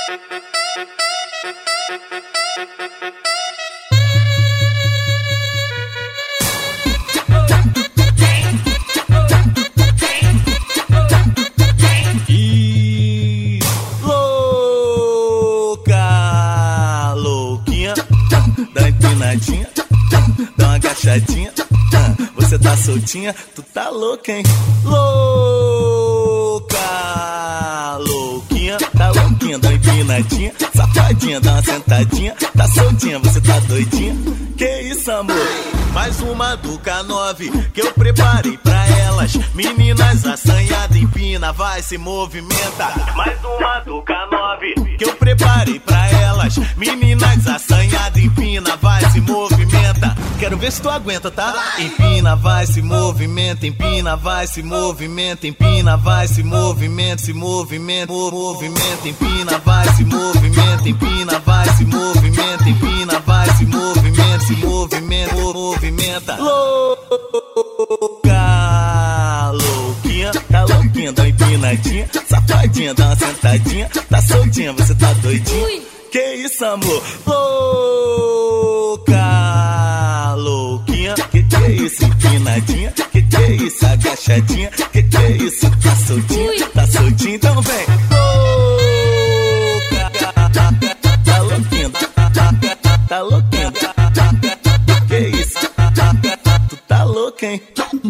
Dá uma agachadinha, você tá soltinha, tu tá louca, hein? Louca, louquinha, tá louquinha, dá uma empinadinha, safadinha, dá uma sentadinha, tá soltinha, você tá doidinha? Que isso, amor? Mais uma do K9 que eu preparei pra elas. Meninas assanhadas, empina, vai, se movimenta. Mais uma do K9 que eu preparei pra elas. Meninas assanhadas, empina, vai, se movimenta. Quero ver se tu aguenta, tá? Empina, vai, se movimenta, empina, vai, se movimenta, empina, vai, se movimenta, se movimenta, movimenta, empina, vai, se movimenta, empina, vai, se movimenta, empina, vai, se movimenta, se movimenta, movimenta. Louca, louquinha, tá louquinha, dá uma empinadinha, safadinha, dá uma sentadinha, tá soltinha, você tá doidinha? Que isso, amor? Louca, louquinha, que é isso? Empinadinha, que é isso? Agachadinha, que é isso? Tá soltinha, tá soltinha, então vem. Louca, tá louquinha, tá louquinha, que é isso? Tu tá louca, hein?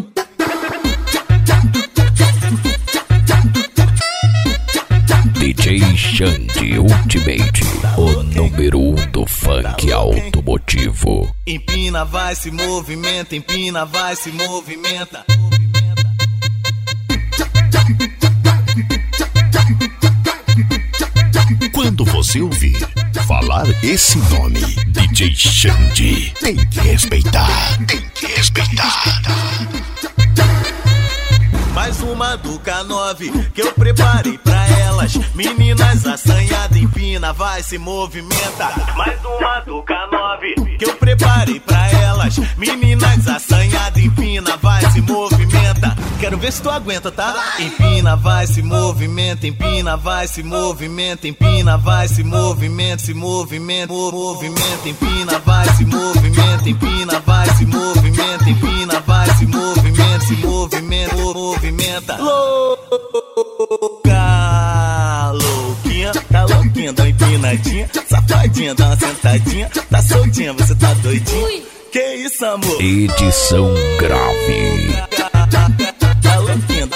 DJ Xande Ultimate, o número 1 do funk automotivo. Empina, vai, se movimenta, empina, vai, se movimenta. Quando você ouvir falar esse nome, DJ Xande, tem que respeitar, tem que respeitar. Mais uma do K9 que eu preparei pra elas. Meninas assanhadas, empina, vai, se movimenta. Mais uma do K9 que eu preparei pra elas. Meninas assanhadas, empina, vai, se movimenta. Quero ver se tu aguenta, tá? Empina, vai, se movimenta, empina, vai, se movimenta, empina, vai, se movimenta, se movimenta, movimenta, empina, vai, se movimenta, empina, vai, se movimenta, empina, vai, se movimenta, se movimenta, movimenta. Louca, louquinha, tá louquinha, dá uma empinadinha, safadinha, dá uma sentadinha, tá soltinha, você tá doidinha? Que isso, amor? Edição grave. Tá louquinha,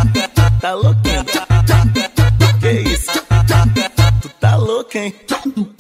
tá louquinha, que isso? Tu tá louca, hein?